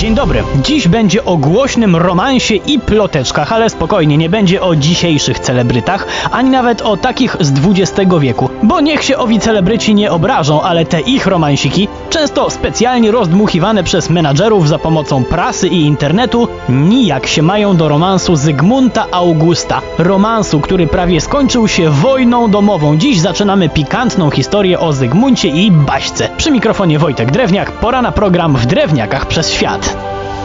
Dzień dobry. Dziś będzie o głośnym romansie i ploteczkach, ale spokojnie, nie będzie o dzisiejszych celebrytach, ani nawet o takich z XX wieku. Bo niech się owi celebryci nie obrażą, ale te ich romansiki, często specjalnie rozdmuchiwane przez menadżerów za pomocą prasy i internetu, nijak się mają do romansu Zygmunta Augusta. Romansu, który prawie skończył się wojną domową. Dziś zaczynamy pikantną historię o Zygmuncie i Baśce. Przy mikrofonie Wojtek Drewniak, pora na program W Drewniakach przez świat.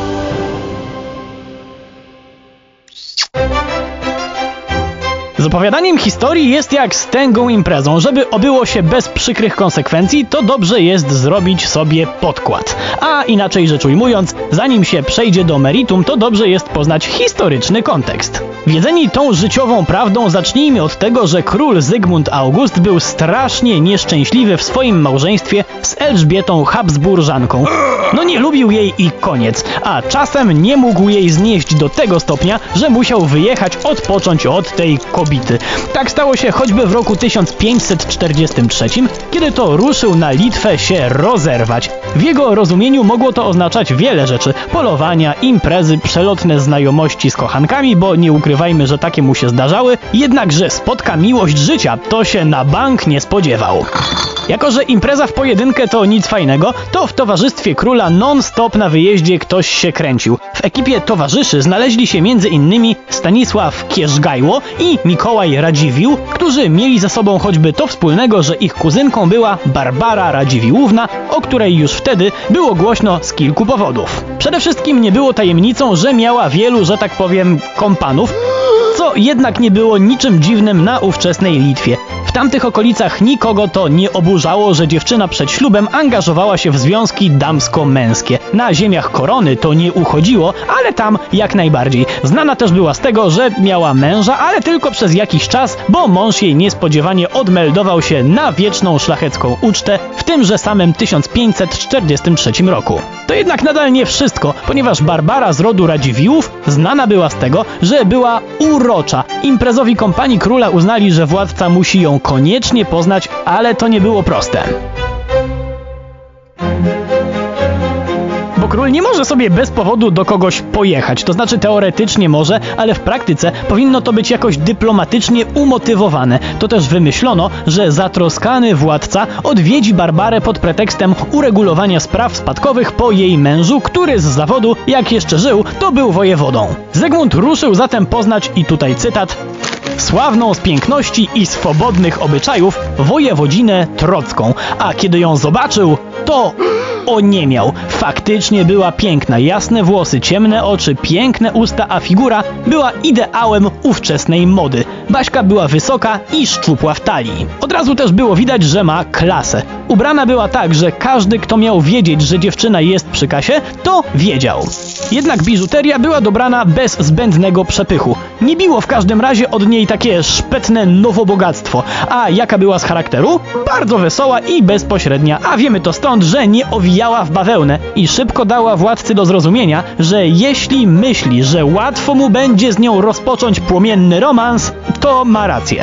Z opowiadaniem historii jest jak z tęgą imprezą. Żeby obyło się bez przykrych konsekwencji, to dobrze jest zrobić sobie podkład. A inaczej rzecz ujmując, zanim się przejdzie do meritum, to dobrze jest poznać historyczny kontekst. Wiedzeni tą życiową prawdą, zacznijmy od tego, że król Zygmunt August był strasznie nieszczęśliwy w swoim małżeństwie z Elżbietą Habsburżanką. No nie lubił jej i koniec, a czasem nie mógł jej znieść do tego stopnia, że musiał wyjechać odpocząć od tej kobiety. Tak stało się choćby w roku 1543, kiedy to ruszył na Litwę się rozerwać. W jego rozumieniu mogło to oznaczać wiele rzeczy. Polowania, imprezy, przelotne znajomości z kochankami, bo nie ukrywajmy, że takie mu się zdarzały, jednakże spotka miłość życia, to się na bank nie spodziewał. Jako że impreza w pojedynkę to nic fajnego, to w towarzystwie króla non-stop na wyjeździe ktoś się kręcił. W ekipie towarzyszy znaleźli się m.in. Stanisław Kierzgajło i Mikołaj Radziwiłł, którzy mieli ze sobą choćby to wspólnego, że ich kuzynką była Barbara Radziwiłłówna, o której już wtedy było głośno z kilku powodów. Przede wszystkim nie było tajemnicą, że miała wielu, że tak powiem, kompanów, co jednak nie było niczym dziwnym na ówczesnej Litwie. W tamtych okolicach nikogo to nie oburzało, że dziewczyna przed ślubem angażowała się w związki damsko-męskie. Na ziemiach korony to nie uchodziło, ale tam jak najbardziej. Znana też była z tego, że miała męża, ale tylko przez jakiś czas, bo mąż jej niespodziewanie odmeldował się na wieczną szlachecką ucztę w tymże samym 1543 roku. To jednak nadal nie wszystko, ponieważ Barbara z rodu Radziwiłłów znana była z tego, że była urocza. Imprezowi kompanii króla uznali, że władca musi ją koniecznie poznać, ale to nie było proste. Bo król nie może sobie bez powodu do kogoś pojechać, to znaczy teoretycznie może, ale w praktyce powinno to być jakoś dyplomatycznie umotywowane. To też wymyślono, że zatroskany władca odwiedzi Barbarę pod pretekstem uregulowania spraw spadkowych po jej mężu, który z zawodu, jak jeszcze żył, to był wojewodą. Zygmunt ruszył zatem poznać, i tutaj cytat, sławną z piękności i swobodnych obyczajów wojewodzinę trocką, a kiedy ją zobaczył, to oniemiał. Faktycznie była piękna, jasne włosy, ciemne oczy, piękne usta, a figura była ideałem ówczesnej mody. Baśka była wysoka i szczupła w talii. Od razu też było widać, że ma klasę. Ubrana była tak, że każdy, kto miał wiedzieć, że dziewczyna jest przy kasie, to wiedział. Jednak biżuteria była dobrana bez zbędnego przepychu. Nie biło w każdym razie od niej takie szpetne nowobogactwo. A jaka była z charakteru? Bardzo wesoła i bezpośrednia, a wiemy to stąd, że nie owijała w bawełnę i szybko dała władcy do zrozumienia, że jeśli myśli, że łatwo mu będzie z nią rozpocząć płomienny romans, to ma rację.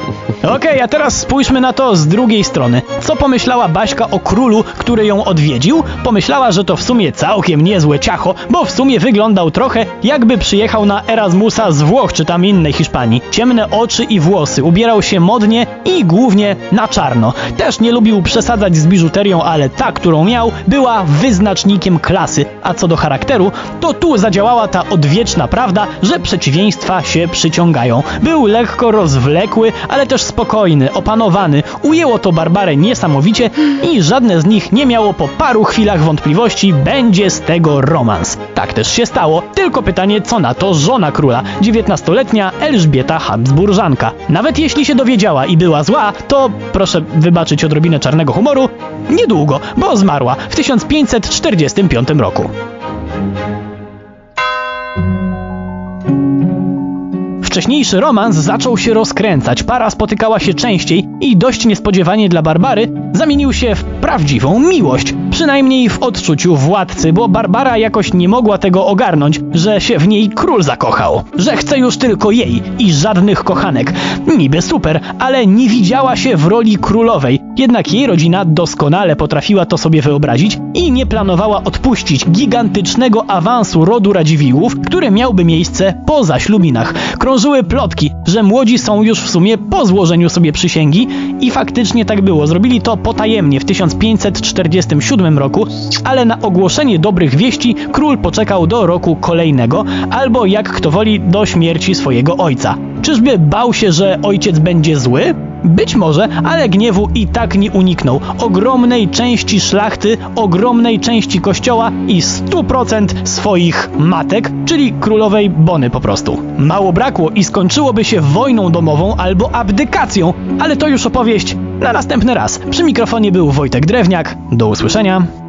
Okej, a teraz spójrzmy na to z drugiej strony. Co pomyślała Baśka o królu, który ją odwiedził? Pomyślała, że to w sumie całkiem niezłe ciacho, bo w sumie wyglądał trochę, jakby przyjechał na Erasmusa z Włoch czy tam innej Hiszpanii. Ciemne oczy i włosy, ubierał się modnie i głównie na czarno. Też nie lubił przesadzać z biżuterią, ale ta, którą miał, była wyznacznikiem klasy. A co do charakteru, to tu zadziałała ta odwieczna prawda, że przeciwieństwa się przyciągają. Był lekko rozwlekły, ale też spokojny, opanowany. Ujęło to Barbarę niesamowicie i żadne z nich nie miało po paru chwilach wątpliwości, będzie z tego romans. Tak też się stało, tylko pytanie, co na to żona króla, 19-letnia Elżbieta Habsburżanka. Nawet jeśli się dowiedziała i była zła, to, proszę wybaczyć odrobinę czarnego humoru, niedługo, bo zmarła w 1545 roku. Wcześniejszy romans zaczął się rozkręcać, para spotykała się częściej i dość niespodziewanie dla Barbary zamienił się w prawdziwą miłość. Przynajmniej w odczuciu władcy, bo Barbara jakoś nie mogła tego ogarnąć, że się w niej król zakochał. Że chce już tylko jej i żadnych kochanek. Niby super, ale nie widziała się w roli królowej. Jednak jej rodzina doskonale potrafiła to sobie wyobrazić i nie planowała odpuścić gigantycznego awansu rodu Radziwiłłów, który miałby miejsce po zaślubinach. Krążyły plotki, że młodzi są już w sumie po złożeniu sobie przysięgi i faktycznie tak było. Zrobili to potajemnie w 1547 roku, ale na ogłoszenie dobrych wieści król poczekał do roku kolejnego, albo jak kto woli, do śmierci swojego ojca. Czyżby bał się, że ojciec będzie zły? Być może, ale gniewu i tak nie uniknął. Ogromnej części szlachty, ogromnej części kościoła i 100% swoich matek, czyli królowej Bony po prostu. Mało brakło i skończyłoby się wojną domową albo abdykacją, ale to już opowieść na następny raz. Przy mikrofonie był Wojtek Drewniak. Do usłyszenia.